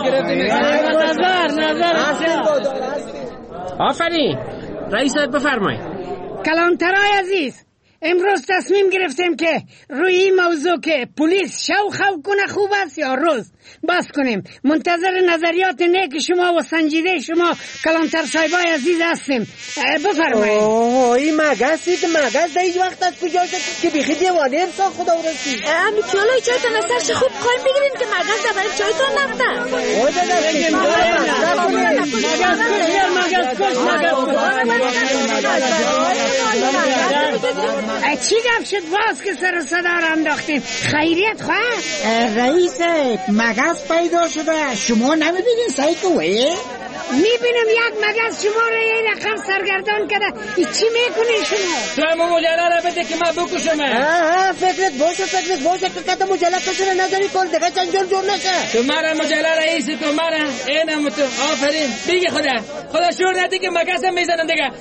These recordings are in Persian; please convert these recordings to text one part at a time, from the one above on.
آفرین. رئیس بفرمایید. کلانترای عزیز، امروز تصمیم گرفتیم که روی این موضوع که پلیس شو خو کنه خوب است یا روز بس کنیم. منتظر نظریات نیک شما و سنجیده شما کلانتر صاحبای عزیز هستیم. بفرمایید. این مگس در این وقت از کجا شد که بیخی دیوانه امسان خدا ورسی؟ امی پیالای چایتان از سرش خوب قایم بگیرین که مگس در برای چایتان نفته. چی گفت شد باز که سر صدا را انداختیم؟ خیریت خواه؟ رئیس مگس پیدا شده، شما نمیبینین سایکوه؟ میبینم یک مگس شما را یه رقم سرگردان کرده. چی میکنی شما؟ تو همه مجله را بده که من بکشم. فکرت باشه که کتا مجله کسی را نظری کن دیگه چنجور جور نشه. تو مرا مجله رئیس تو مرا اینم تو. آفرین. بگی خدا شور نده که مگس هم میزنم دیگه.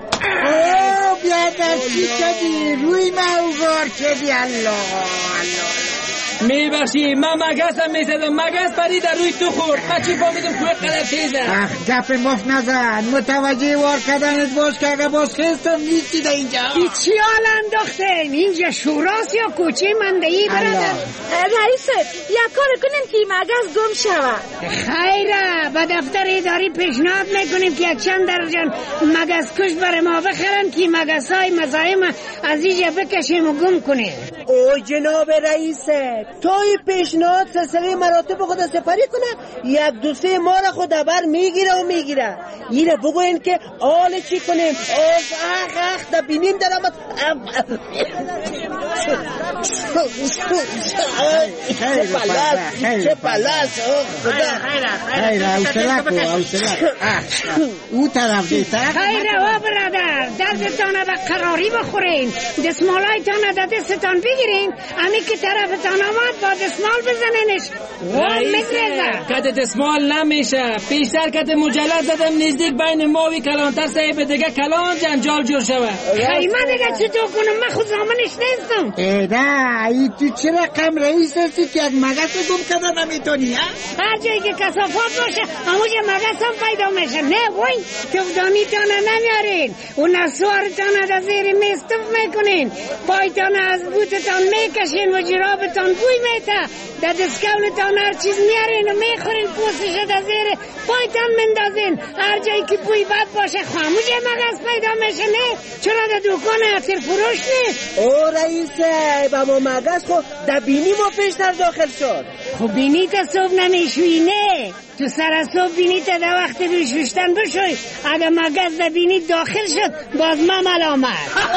بیادر چی شدی؟ روی موگار شدی. الله میبخشی من مگس هم میزدم. مگس پرید در روی تو خورد. من چی فهمیدم کوه قدر تیزه. گپ مفت نزن. متوجه وار کردنت باش که اگه باز خیستم نیستی در اینجا. چی حال انداختین؟ اینجا شوراست یا کوچه مندهی برادر؟ رئیس یک کار کنیم که مگس گم شود. خیره به دفتر اداری پیشنهاد میکنیم که یک چند درجن مگس کش برای ما بخرن که مگس های مزاحم از اینجا بکشیم و گم کنیم. او جناب رئیس، تو این پیشنهاد سلسله مراتب خود سپری کنه، یک دو سه ما را خود بر میگیره. این را بگوین که آل چی کنیم. اخ دا بینیم در آمد. چه پلاس خیره او طرف دیتا. خیره ها برادر، دستتانه به قراری بخورین، دستمالایتانه در دستتان بگیرین، امی که طرفتان آمد با دستمال بزنینش. کت دستمال نمیشه. پیشتر کت مجلد زدم نزدیک بین ماوی کلانتر صاحب دیگه کلان جنجال جور شوه. خیمه دیگه چطور کنم؟ من خود زامنش نیستم. نه ای تو چه رقم رئیس هستی که یک مگس گم کرده نمیتونی؟ هر جایی که کثافات باشه همونجا مگس هم پیدا میشه. نه وای تفدانیتانه نمیارین، اون نسوارتانه در زیر میستف میکنین، پایتانه از بوتتان میکشین و جرابتان بوی میته، در دسکولتان هر چیز میارین و میخورین، پوستش در زیر پایتان مندازین. هر جایی که بوی بد باشه خاموجه مگس پیدا میشه. نه چرا در دوکان اثر فروش نیست؟ او رئیس با ما مگس خود در بینی ما پیشتر داخل شد. خب بینی تا صبح نمیشوی؟ نه تو سر صبح بینی تا در وقت روشوشتن بشوی. اگه مگس در بینی داخل شد باز ما ملامت.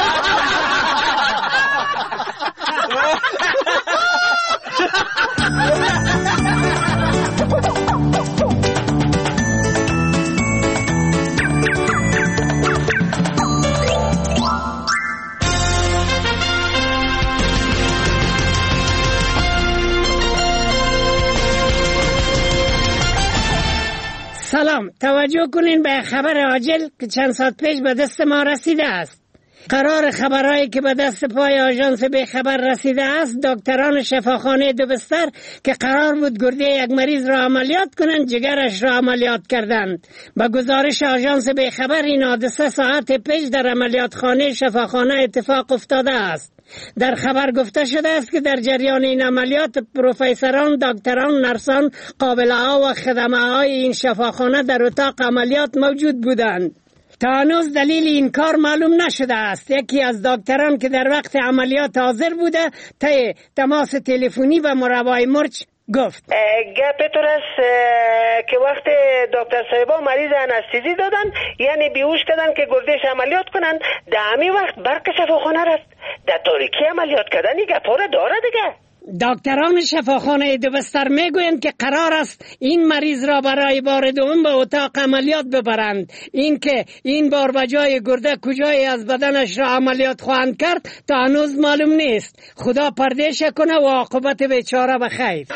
سلام، توجه کنین به خبر عاجل که چند ساعت پیش به دست ما رسیده است. قرار خبرهایی که به دست پای آژانس به خبر رسیده است، دکتران شفاخانه دو بستر که قرار بود گرده یک مریض را عملیات کنند جگرش را عملیات کردند. به گزارش آژانس به خبر این حادثه ساعت پیش در عملیات خانه شفاخانه اتفاق افتاده است. در خبر گفته شده است که در جریان این عملیات پروفسوران، دکتران، نرسان، قابله‌ها و خدمه‌های این شفاخانه در اتاق عملیات موجود بودند. تا هنوز دلیل این کار معلوم نشده است. یکی از دکتران که در وقت عملیات حاضر بوده طی تماس تلفنی و مروای مرچ گفت گپ تو است که وقت دکتر صاحبا مریض انستیزی دادن، یعنی بیهوش کردن که گردش عملیات کنن، در همین وقت برق شفاخانه رفت. در تاریکی عملیات کردن این گپا را داره دیگه. دکتران شفاخانه دو بستر میگویند که قرار است این مریض را برای بار دوم به اتاق عملیات ببرند. این که این بار بجای گرده کجای از بدنش را عملیات خواهند کرد تا هنوز معلوم نیست. خدا پردهش کنه و عاقبت بیچاره به خیر.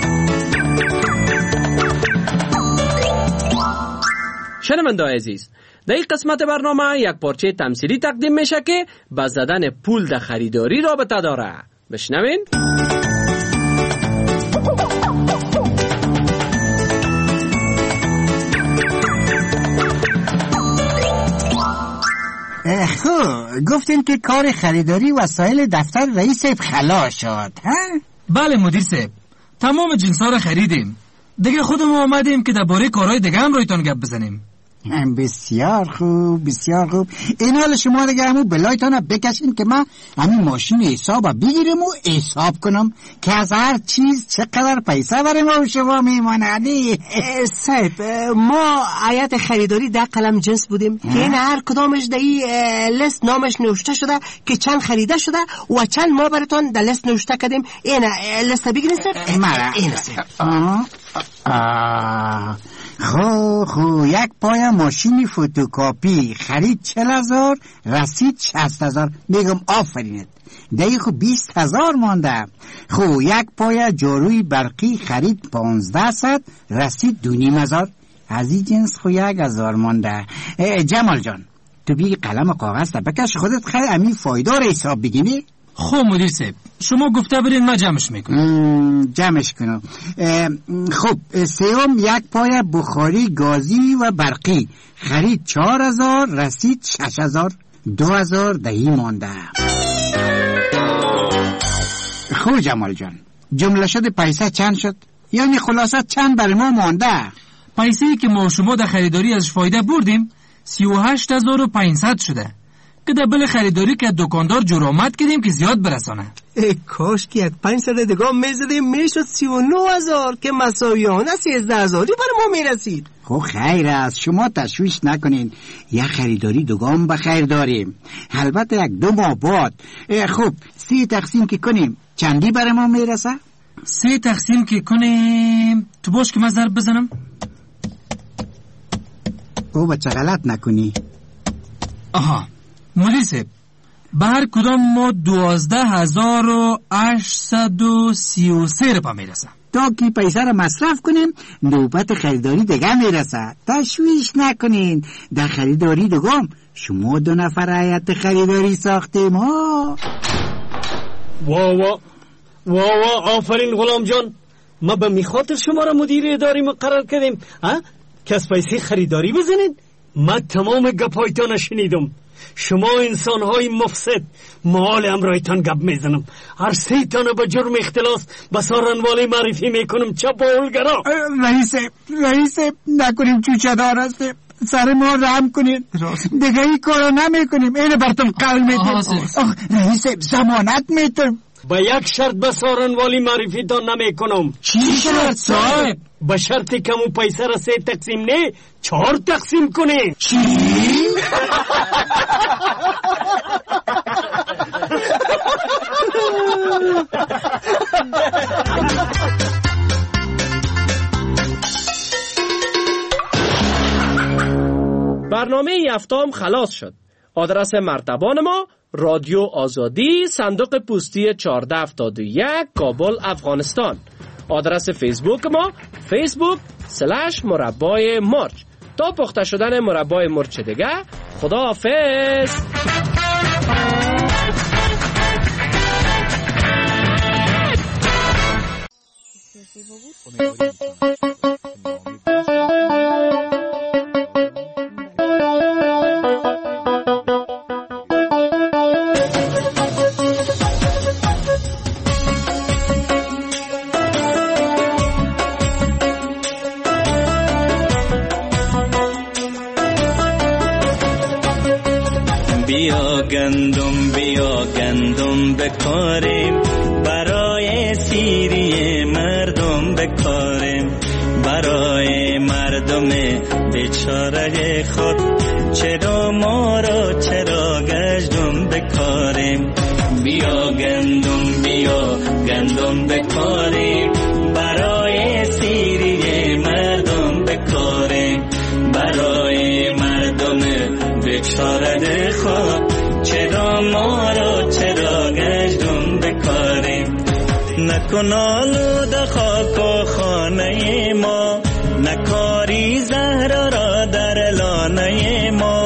شنونده‌های عزیز، در این قسمت برنامه یک پارچه تمثیلی تقدیم میشه که با زدن پول در خریداری رابطه داره. بشنوین. گفتین که کار خریداری وسایل دفتر رئیس خلاص شد ها؟ بله مدیر صاحب، تمام جنسا را خریدیم. دیگه خودمون آمدیم که درباره کارهای دیگه هم رایتان گپ بزنیم. بسیار خوب بسیار خوب. این حال شما دیگه همون بلایتان بکشین که من همین ماشین حساب بگیرم و حساب کنم که از هر چیز چقدر پیسه برای ما و شما میماند. صاحب ما آیت خریداری در قلم جنس بودیم که این هر کدامش در این لیست نامش نوشته شده که چند خریده شده و چند ما براتون در لیست نوشته کردیم. این لیست بگیرین صاحب. مرا این صاحب. خو یک پای ماشینی فتوکاپی خرید 40,000 رسید 60,000. میگم آفرینت. دیگه خو 20,000 مانده. خو یک پای جاروی برقی خرید 1500 رسید 2,500. از این جنس خو 1,000 مانده. جمال جان تو بی قلم و کاغذ تا بکش خودت خیلی امی فایده رو حساب بگیمی. خب مدیر صاحب شما گفته برین ما جمعش میکنم. جمعش کنم. خب سوم یک پای بخاری گازی و برقی خرید 4,000 رسید 6,000. 2,000 دهی مانده. خب جمال جان جمله شد پیسه چند شد؟ یعنی خلاصه چند برای ما مانده؟ پیسه که ما شما در خریداری ازش فایده بردیم 38,500 شده که در بل خریداری که دکاندار جرامت کردیم که زیاد برسانه. کاش که یک 500 دیگه میزدیم میشد 39,000 که مساویانه 13,000 برای ما میرسید. خب خیر است شما تشویش نکنین. یک خریداری دوگام بخیر داریم. البته یک 2 ماه بعد. خب 3 تقسیم که کنیم چندی برای ما میرسه؟ 3 تقسیم که کنیم تو باش که من ضرب بزنم. او بچه غلط نکنی. آها مدیر صاحب به هر کدام ما 12,833 روپا میرسه. تا که پیسه رو مصرف کنیم نوبت خریداری دیگه میرسه. تشویش نکنین. در خریداری دوگام شما 2 نفر هیئت خریداری ساختیم ها. وا آفرین غلام جان. ما به میخاطر شما را مدیر اداری مقرر کردیم که از پیسه خریداری بزنین. ما تمام گپایتان شنیدم. شما انسان‌های مفسد مال امرایتان گپ میزنم. هر 3 تانو به جرم اختلاس به سارنوالی معرفی میکنم. چه باولگرا. رئیس نکنیم چوچه دار هستیم. سر ما رحم کنین. دیگه این کارو نمیکنیم. اینو براتون قول میدیم. رئیس ضمانت میتونم. با یک شرط به سارنوالی معرفی تان نمیکنم. چی شرط صاحب؟ به شرطی که مو پیسه را 3 تقسیم نه 4 تقسیم کنه. چی؟ برنامه یفتام خلاص شد. آدرس مرتبان ما رادیو آزادی صندوق پستی 1471 کابل افغانستان. آدرس فیسبوک ما facebook.com/مربای مرچ. تا پخته شدن مربای مرچ دیگه خدا حافظ. بیا گندم بکاریم برای سیری مردم بکاریم برای مردم بیچاره خود چرا ما را چرا گشتم بکاریم بیا گندم بکاریم برای سیری مردم بکاریم برای مردم بیچاره خود چرا ما را چرا گشتم بکاریم نکن آلوده خاک و خانه ما نکاری زهر را در لانه ما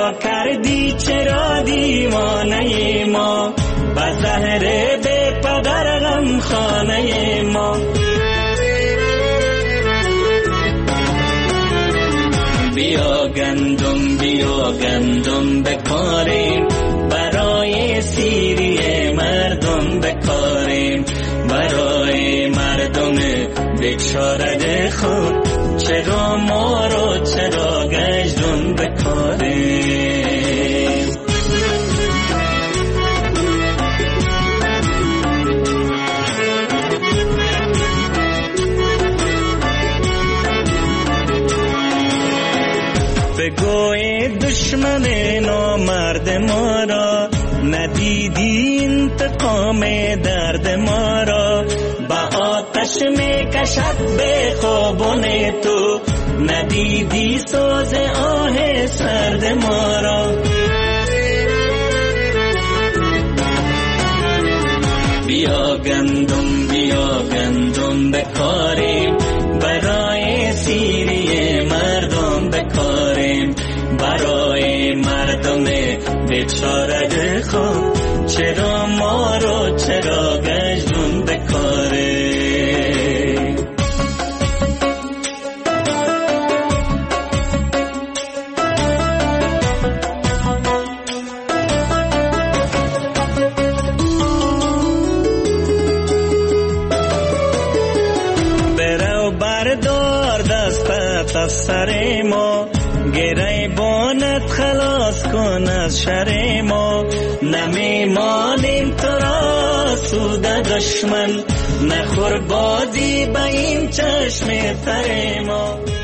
چرا کردی چرا دیوانه ما با زهر بی پدر غم خانه ما بیا گندم بکاریم برای سیری مردم بکاریم برای مردم بیچاره خود چرا ما رو چرا گشتم بکاریم بگوی دشمن نامرد ما را ندیدی انتقام درد ما را با آتش میکشد به خوابون تو ندیدی سوز آه سرد ما را بیا گندم بکاریم برای سیری مردم بکاریم برای مردم بیچاره خود چرا ما رو چرا گشتم بکاریم برو بردار دستت از سر ما گره بانت خلاص کن از شر ما نمیمانیم تو را سود دشمن نخور بازی با این چشم تر ما